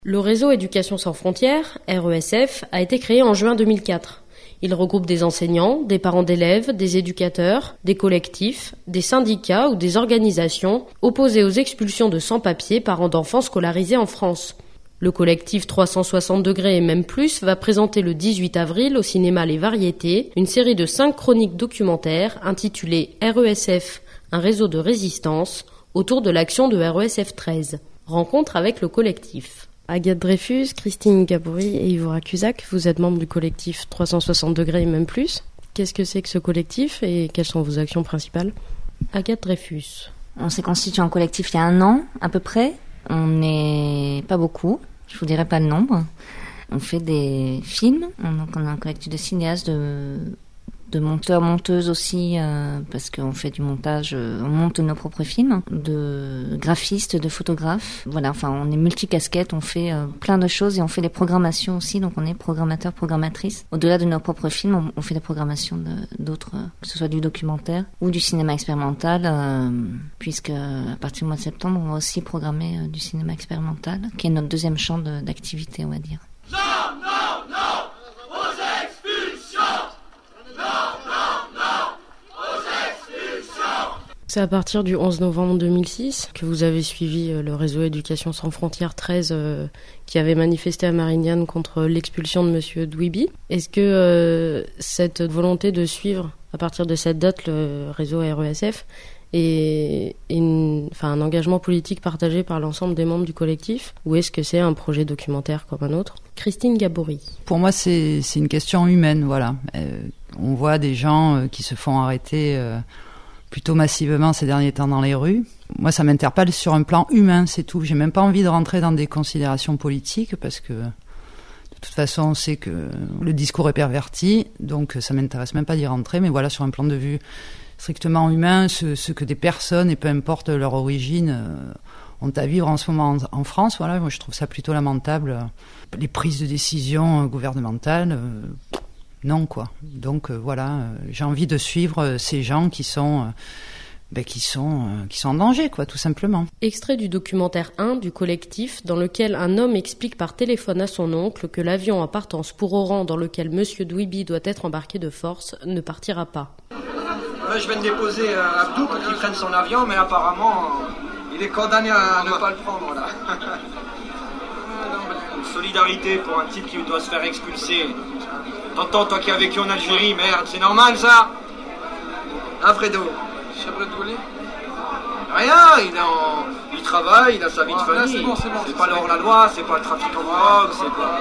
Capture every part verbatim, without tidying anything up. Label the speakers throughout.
Speaker 1: Le réseau Éducation sans frontières, R E S F, a été créé en juin deux mille quatre. Il regroupe des enseignants, des parents d'élèves, des éducateurs, des collectifs, des syndicats ou des organisations opposés aux expulsions de sans-papiers parents d'enfants scolarisés en France. Le collectif trois cent soixante degrés et même plus va présenter le dix-huit avril au cinéma Les Variétés une série de cinq chroniques documentaires intitulées R E S F, un réseau de résistance, autour de l'action de R E S F treize. Rencontre avec le collectif. Agathe Dreyfus, Christine Gabory et Ivora Cusack, vous êtes membre du collectif trois cent soixante degrés et même plus. Qu'est-ce que c'est que ce collectif et quelles sont vos actions principales ? Agathe Dreyfus.
Speaker 2: On s'est constitué en collectif il y a un an à peu près. On n'est pas beaucoup, je vous dirai pas le nombre. On fait des films, donc on a un collectif de cinéastes, de, de monteurs, monteuses aussi, euh, parce qu'on fait du montage, euh, on monte nos propres films, de graphistes, de photographes. Voilà, enfin on est multicasquettes, on fait euh, plein de choses et on fait des programmations aussi, donc on est programmateur, programmatrice. Au-delà de nos propres films, on, on fait des programmations de, d'autres, euh, que ce soit du documentaire ou du cinéma expérimental, euh, puisque à partir du mois de septembre, on va aussi programmer euh, du cinéma expérimental, qui est notre deuxième champ de, d'activité, on va dire.
Speaker 3: Non, non, non aux expulsions. Non, non, non aux expulsions.
Speaker 1: C'est à partir du onze novembre deux mille six que vous avez suivi le réseau Éducation sans frontières treize euh, qui avait manifesté à Marignane contre l'expulsion de Monsieur Dweeby. Est-ce que euh, cette volonté de suivre à partir de cette date le réseau R E S F est une, enfin, un engagement politique partagé par l'ensemble des membres du collectif, ou est-ce que c'est un projet documentaire comme un autre ? Christine Gabory.
Speaker 4: Pour moi, c'est, c'est une question humaine, voilà. Euh, on voit des gens euh, qui se font arrêter euh, plutôt massivement ces derniers temps dans les rues. Moi, ça m'interpelle sur un plan humain, c'est tout. J'ai même pas envie de rentrer dans des considérations politiques, parce que de toute façon, on sait que le discours est perverti, donc ça m'intéresse même pas d'y rentrer, mais voilà, sur un plan de vue strictement humain, ce, ce que des personnes, et peu importe leur origine, euh, ont à vivre en ce moment en, en France. Voilà, moi je trouve ça plutôt lamentable. Les prises de décision gouvernementales, euh, non quoi. Donc euh, voilà, euh, j'ai envie de suivre ces gens qui sont, euh, ben, qui sont, euh, qui sont en danger, quoi, tout simplement.
Speaker 1: Extrait du documentaire un du collectif, dans lequel un homme explique par téléphone à son oncle que l'avion à partance pour Oran, dans lequel Monsieur Dweeby doit être embarqué de force, ne partira pas.
Speaker 5: Je viens de déposer euh, Abdou pour qu'il prenne son avion, mais apparemment, euh, il est condamné à ne pas le prendre, là. Une solidarité pour un type qui doit se faire expulser. T'entends, toi qui as vécu en Algérie, merde, c'est normal, ça ? Hein, Fredo ? Rien, il, est en... il travaille, il a sa vie de famille. Là, c'est bon, c'est bon, c'est, c'est pas le hors-la-loi, c'est pas le trafic en drogue, c'est pas...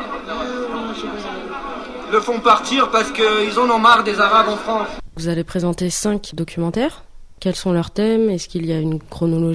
Speaker 5: Ils le font partir parce qu'ils en ont marre des Arabes en France.
Speaker 1: Vous allez présenter cinq documentaires. Quels sont leurs thèmes ? Est-ce qu'il y a une chronologie ?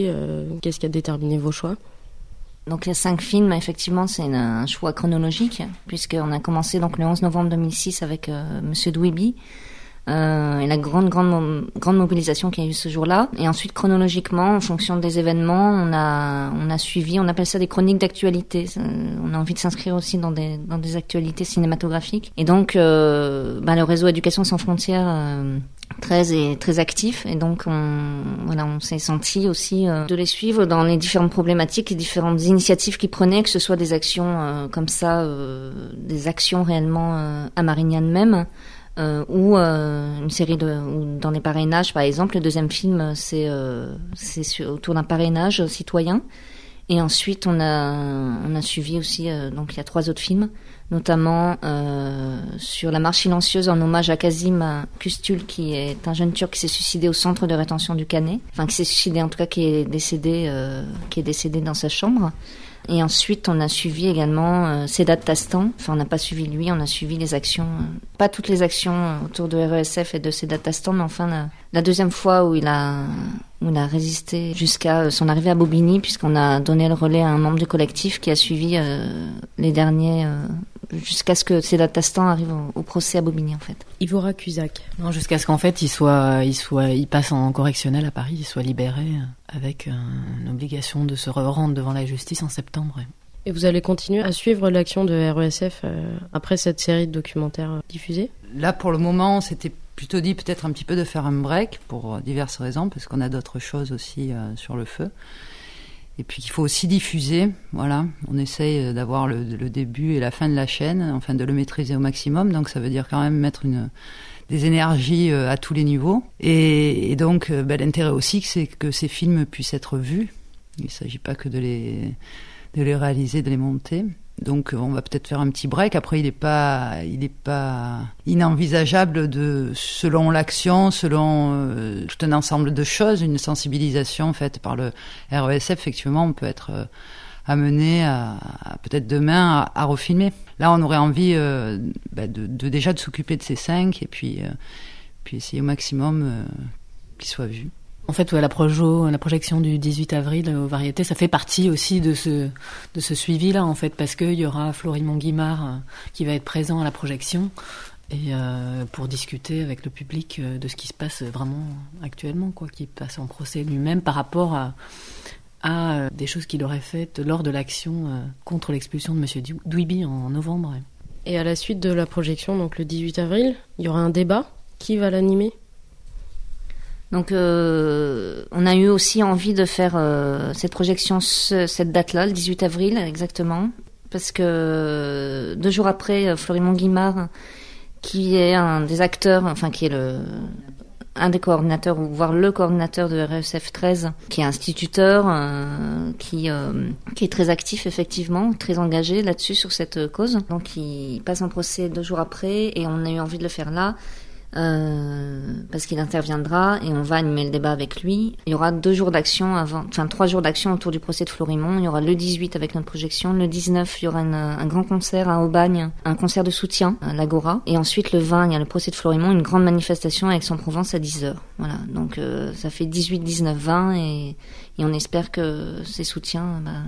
Speaker 1: euh, Qu'est-ce qui a déterminé vos choix ?
Speaker 2: Donc il y a cinq films, effectivement, c'est une, un choix chronologique, puisqu'on a commencé donc le onze novembre deux mille six avec euh, Monsieur Dweeby, euh, et la grande, grande, grande mobilisation qu'il y a eu ce jour-là. Et ensuite, chronologiquement, en fonction des événements, on a, on a suivi, on appelle ça des chroniques d'actualité. On a envie de s'inscrire aussi dans des, dans des actualités cinématographiques. Et donc, euh, bah, le réseau Éducation sans frontières euh, treize est très actif. Et donc, on, voilà, on s'est senti aussi euh, de les suivre dans les différentes problématiques, les différentes initiatives qu'ils prenaient, que ce soit des actions euh, comme ça, euh, des actions réellement euh, à Marignane même, Euh, ou euh, une série de ou dans les parrainages par exemple. Le deuxième film c'est euh, c'est sur, autour d'un parrainage citoyen, et ensuite on a on a suivi aussi euh, donc il y a trois autres films, notamment euh, sur la marche silencieuse en hommage à Kazim Kustul, qui est un jeune Turc qui s'est suicidé au centre de rétention du Canet, enfin qui s'est suicidé en tout cas, qui est décédé euh, qui est décédé dans sa chambre. Et ensuite, on a suivi également euh, Sedat Tastan. Enfin, on n'a pas suivi lui, on a suivi les actions, euh, pas toutes les actions euh, autour de R E S F et de Sedat Tastan, mais enfin la, la deuxième fois où il a, où il a résisté jusqu'à euh, son arrivée à Bobigny, puisqu'on a donné le relais à un membre du collectif qui a suivi euh, les derniers, euh, jusqu'à ce que Sedat Tastan arrive au, au procès à Bobigny, en fait.
Speaker 1: Ivora Cusack.
Speaker 6: Non, jusqu'à ce qu'en fait, il soit, il soit, il passe en correctionnel à Paris, il soit libéré avec une obligation de se rendre devant la justice en septembre.
Speaker 1: Et vous allez continuer à suivre l'action de R E S F euh, après cette série de documentaires diffusés ?
Speaker 4: Là, pour le moment, c'était plutôt dit peut-être un petit peu de faire un break pour diverses raisons, parce qu'on a d'autres choses aussi euh, sur le feu. Et puis qu'il faut aussi diffuser, voilà. On essaye d'avoir le, le début et la fin de la chaîne, enfin de le maîtriser au maximum. Donc ça veut dire quand même mettre une, des énergies à tous les niveaux. Et, et donc ben, l'intérêt aussi, c'est que ces films puissent être vus. Il ne s'agit pas que de les, de les réaliser, de les monter. Donc on va peut-être faire un petit break. Après, il n'est pas, il est pas inenvisageable de, selon l'action, selon euh, tout un ensemble de choses, une sensibilisation faite par le R E S F. Effectivement, on peut être euh, amené à, à peut-être demain à, à refilmer. Là, on aurait envie euh, bah, de, de déjà de s'occuper de ces cinq et puis, euh, puis essayer au maximum euh, qu'ils soient vus.
Speaker 6: En fait, ouais, la, projo, la projection du dix-huit avril aux Variétés, ça fait partie aussi de ce, de ce suivi-là, en fait, parce qu'il y aura Florimond Guimard euh, qui va être présent à la projection et euh, pour discuter avec le public euh, de ce qui se passe vraiment actuellement, quoi, qui passe en procès lui-même par rapport à, à euh, des choses qu'il aurait faites lors de l'action euh, contre l'expulsion de Monsieur Dwybie en novembre. Ouais.
Speaker 1: Et à la suite de la projection, donc le dix-huit avril, il y aura un débat. Qui va l'animer ?
Speaker 2: Donc, euh, on a eu aussi envie de faire euh, cette projection, ce, cette date-là, le dix-huit avril, exactement, parce que deux jours après, Florimond Guimard, qui est un des acteurs, enfin qui est le un des coordinateurs, ou voire le coordinateur de R E S F treize, qui est instituteur, euh, qui euh, qui est très actif effectivement, très engagé là-dessus sur cette cause. Donc, il passe en procès deux jours après, et on a eu envie de le faire là. Euh, parce qu'il interviendra et on va animer le débat avec lui. Il y aura deux jours d'action avant, enfin trois jours d'action autour du procès de Florimond. Il y aura le dix-huit avec notre projection, le dix-neuf il y aura une, un grand concert à Aubagne, un concert de soutien à l'Agora, et ensuite le vingt il y a le procès de Florimond, une grande manifestation à Aix-en-Provence à dix heures. Voilà, donc euh, ça fait dix-huit, dix-neuf, vingt et, et on espère que ces soutiens bah,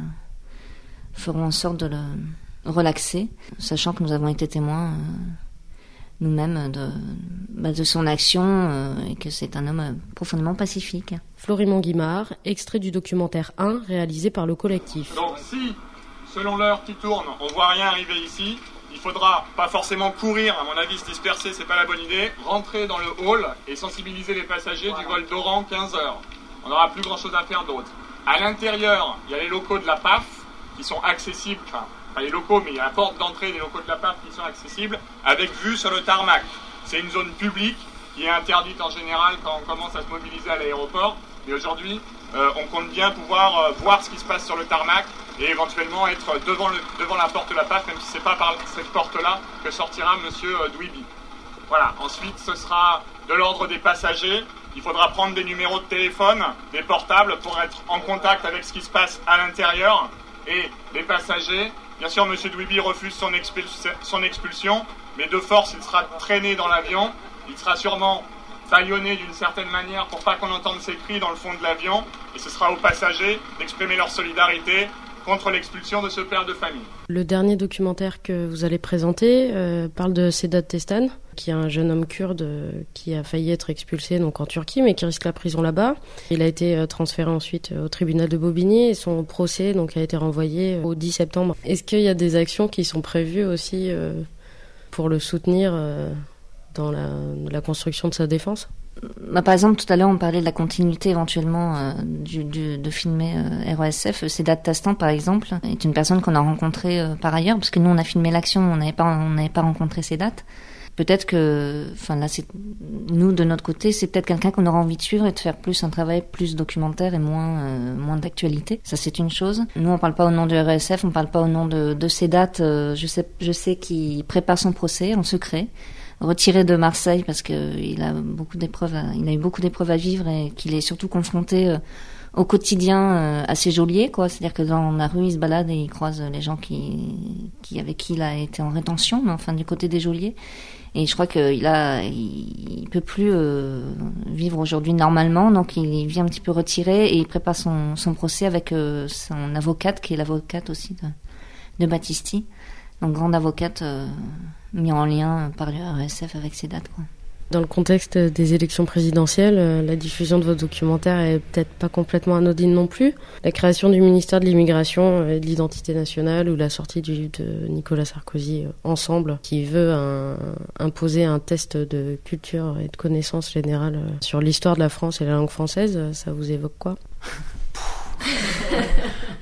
Speaker 2: feront en sorte de le relaxer, sachant que nous avons été témoins euh, nous-mêmes de, bah, de son action euh, et que c'est un homme profondément pacifique.
Speaker 1: Florimond Guimard, extrait du documentaire un réalisé par le collectif.
Speaker 7: Donc si, selon l'heure qui tourne, on voit rien arriver ici, il faudra pas forcément courir, à mon avis se disperser c'est pas la bonne idée, rentrer dans le hall et sensibiliser les passagers du vol d'Oran quinze heures. On n'aura plus grand chose à faire d'autre. À l'intérieur, il y a les locaux de la P A F qui sont accessibles, enfin pas les locaux, mais il y a la porte d'entrée des locaux de la P A F qui sont accessibles, avec vue sur le tarmac. C'est une zone publique qui est interdite en général quand on commence à se mobiliser à l'aéroport. Mais aujourd'hui, euh, on compte bien pouvoir euh, voir ce qui se passe sur le tarmac et éventuellement être devant, le, devant la porte de la P A F, même si c'est pas par cette porte-là que sortira Monsieur euh, Dwybie. Voilà. Ensuite, ce sera de l'ordre des passagers. Il faudra prendre des numéros de téléphone, des portables, pour être en contact avec ce qui se passe à l'intérieur. Et les passagers, bien sûr, M. Dwybie refuse son, expul- son expulsion, mais de force, il sera traîné dans l'avion. Il sera sûrement bâillonné d'une certaine manière pour pas qu'on entende ses cris dans le fond de l'avion. Et ce sera aux passagers d'exprimer leur solidarité contre l'expulsion de ce père de famille.
Speaker 1: Le dernier documentaire que vous allez présenter euh, parle de Sedat Testan, qui est un jeune homme kurde euh, qui a failli être expulsé donc en Turquie, mais qui risque la prison là-bas. Il a été euh, transféré ensuite euh, au tribunal de Bobigny et son procès donc a été renvoyé euh, au dix septembre. Est-ce qu'il y a des actions qui sont prévues aussi euh, pour le soutenir euh, dans la, la construction de sa défense ?
Speaker 2: Bah, par exemple, tout à l'heure, on parlait de la continuité éventuellement euh, du, du, de filmer euh, R E S F. Sedat Testan, par exemple, est une personne qu'on a rencontrée euh, par ailleurs, parce que nous, on a filmé l'action, on n'avait pas, on n'avait pas rencontré Sedat. Peut-être que, enfin là, c'est nous de notre côté, c'est peut-être quelqu'un qu'on aura envie de suivre et de faire plus un travail plus documentaire et moins, euh, moins d'actualité. Ça, c'est une chose. Nous, on parle pas au nom de R E S F, on parle pas au nom de, de Sedat. Euh, je sais, je sais qu'il prépare son procès en secret, retiré de Marseille parce que il a beaucoup d'épreuves, à, il a eu beaucoup d'épreuves à vivre et qu'il est surtout confronté euh, au quotidien euh, à ses geôliers, quoi. C'est-à-dire que dans la rue, il se balade et il croise les gens qui, qui avec qui il a été en rétention, mais enfin du côté des geôliers. Et je crois qu'il a, il, il peut plus euh, vivre aujourd'hui normalement, donc il, il vient un petit peu retiré et il prépare son, son procès avec euh, son avocate, qui est l'avocate aussi de, de Battisti, donc grande avocate euh, mis en lien par le R E S F avec Sedat, quoi.
Speaker 1: Dans le contexte des élections présidentielles, la diffusion de votre documentaire est peut-être pas complètement anodine non plus. La création du ministère de l'immigration et de l'identité nationale ou la sortie du, de Nicolas Sarkozy ensemble, qui veut un, imposer un test de culture et de connaissance générale sur l'histoire de la France et la langue française, ça vous évoque quoi ?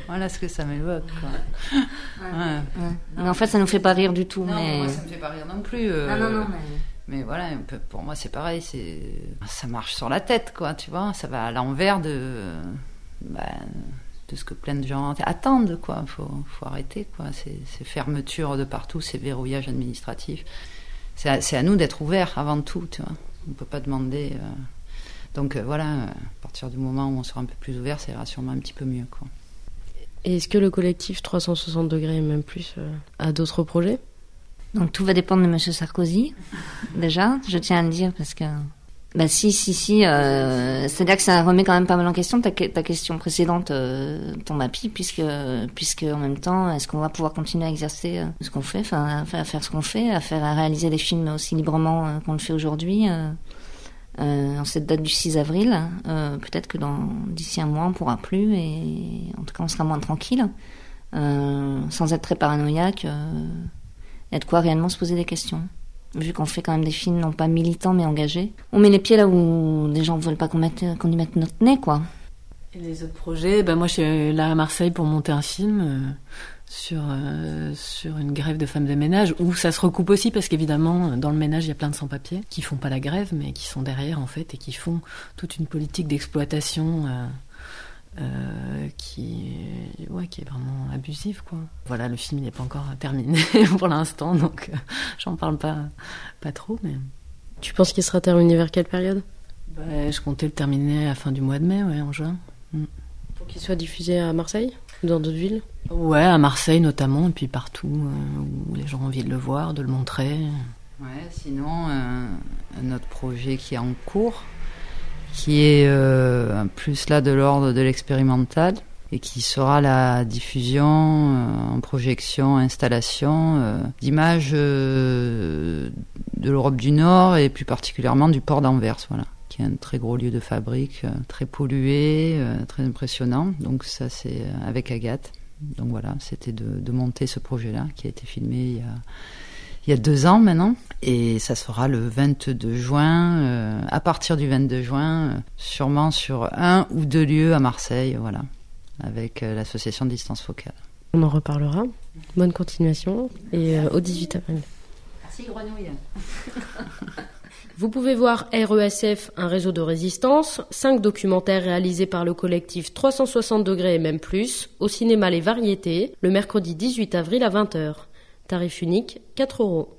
Speaker 4: Voilà ce que ça m'évoque, quoi.
Speaker 2: Ouais. Ouais. Ouais. Mais en fait, ça nous fait pas rire du tout.
Speaker 4: Non,
Speaker 2: mais...
Speaker 4: moi, ça me fait pas rire non plus. Euh...
Speaker 2: Ah, non, non, mais...
Speaker 4: mais voilà, pour moi, c'est pareil. C'est... Ça marche sur la tête, quoi, tu vois. Ça va à l'envers de... Bah, de ce que plein de gens attendent, quoi. Faut, faut arrêter, quoi. Ces, ces fermetures de partout, ces verrouillages administratifs. C'est à, c'est à nous d'être ouverts avant tout, tu vois. On peut pas demander... Euh... Donc euh, voilà, à partir du moment où on sera un peu plus ouvert, ça ira sûrement un petit peu mieux, quoi.
Speaker 1: Et est-ce que le collectif trois cent soixante degrés et même plus euh, a d'autres projets ?
Speaker 2: Donc tout va dépendre de Monsieur Sarkozy, déjà, je tiens à le dire, parce que... Bah si, si, si, euh, c'est-à-dire que ça remet quand même pas mal en question. Ta, ta question précédente euh, tombe à pic, puisque, puisque en même temps, est-ce qu'on va pouvoir continuer à exercer euh, ce qu'on fait, enfin à faire ce qu'on fait, à faire, à réaliser des films aussi librement euh, qu'on le fait aujourd'hui euh, euh, en cette date du six avril. Euh, peut-être que dans d'ici un mois, on pourra plus, et en tout cas, on sera moins tranquille, euh, sans être très paranoïaque. Euh, il y a de quoi réellement se poser des questions. Vu qu'on fait quand même des films non pas militants mais engagés. On met les pieds là où les gens ne veulent pas qu'on, mette, qu'on y mette notre nez, quoi.
Speaker 6: Et les autres projets, ben moi je suis là à Marseille pour monter un film euh, sur, euh, sur une grève de femmes de ménage, où ça se recoupe aussi parce qu'évidemment dans le ménage il y a plein de sans-papiers qui font pas la grève mais qui sont derrière en fait et qui font toute une politique d'exploitation euh, Euh, qui, ouais, qui est vraiment abusive, quoi. Voilà, le film n'est pas encore terminé pour l'instant, donc euh, j'en parle pas, pas trop. Mais
Speaker 1: tu penses qu'il sera terminé vers quelle période ?
Speaker 6: bah, je comptais le terminer à la fin du mois de mai, ouais, en juin. Mm.
Speaker 1: Pour qu'il soit diffusé à Marseille ou dans d'autres villes ?
Speaker 6: Ouais, à Marseille notamment, et puis partout euh, où les gens ont envie de le voir, de le montrer.
Speaker 4: Ouais, sinon, euh, un autre projet qui est en cours, qui est euh, plus là de l'ordre de l'expérimental et qui sera la diffusion euh, en projection, installation euh, d'images euh, de l'Europe du Nord et plus particulièrement du port d'Anvers, voilà, qui est un très gros lieu de fabrique, euh, très pollué, euh, très impressionnant. Donc ça, c'est avec Agathe. Donc voilà, c'était de, de monter ce projet-là qui a été filmé il y a il y a deux ans maintenant, et ça sera le vingt-deux juin, euh, à partir du vingt-deux juin, euh, sûrement sur un ou deux lieux à Marseille, voilà, avec euh, l'association de Distance Focale.
Speaker 1: On en reparlera. Bonne continuation, et euh, au dix-huit avril.
Speaker 4: Merci Grenouille.
Speaker 1: Vous pouvez voir R E S F, un réseau de résistance, cinq documentaires réalisés par le collectif trois cent soixante degrés et même plus, au cinéma Les Variétés, le mercredi dix-huit avril à vingt heures. Tarif unique, quatre euros.